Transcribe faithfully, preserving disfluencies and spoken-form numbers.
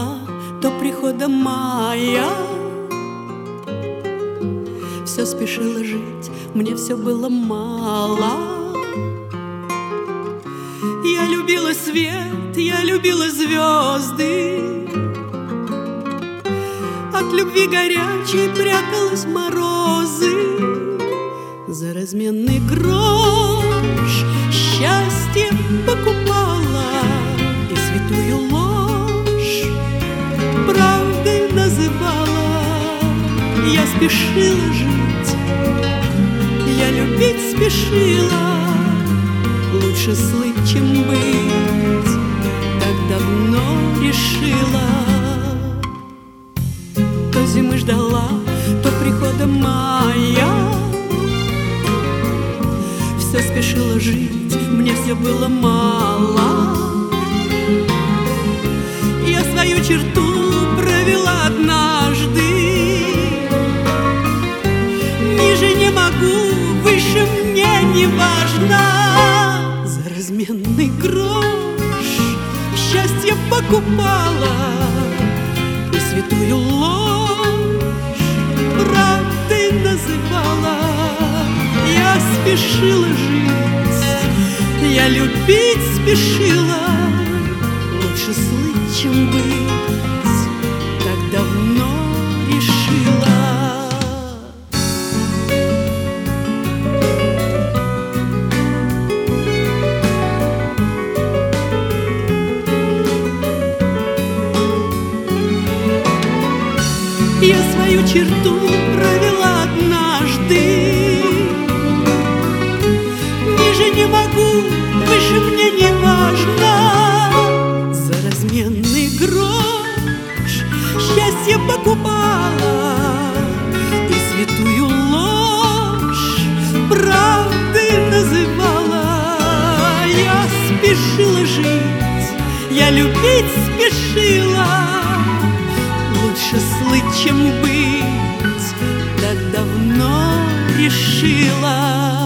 ждала до прихода мая. Все спешила жить, мне все было мало. Я любила свет, я любила звезды. От любви горячей пряталась в морозы. За разменный грош счастье покупала и святую ложь правдой называла. Я спешила жить, я любить спешила. Лучше слыть, чем быть, так давно решила. То зимы ждала, то прихода мая. Все спешила жить, мне все было мало. Я свою черту провела однажды. Ниже не могу, выше мне не важно. За разменный грош счастье покупала и святую ложь правдой называла. Я спешила жить, я любить спешила. Лучше слыть, чем быть, так давно решила. Я свою черту провела однажды. Ниже не могу, выше мне не важно. За разменный грош счастье покупала и святую ложь правдой называла. Я спешила жить, я любить спешила. Лучше слыть, чем быть, так давно решила.